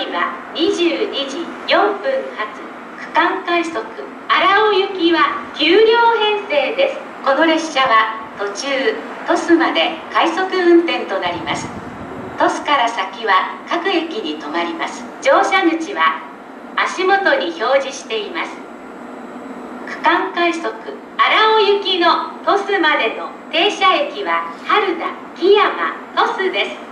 りは22時4分発区間快速荒尾行きは9両編成です。この列車は途中鳥栖まで快速運転となります。鳥栖から先は各駅に停まります。乗車口は足元に表示しています。区間快速荒尾行きの鳥栖までの停車駅は原田、木山、鳥栖です。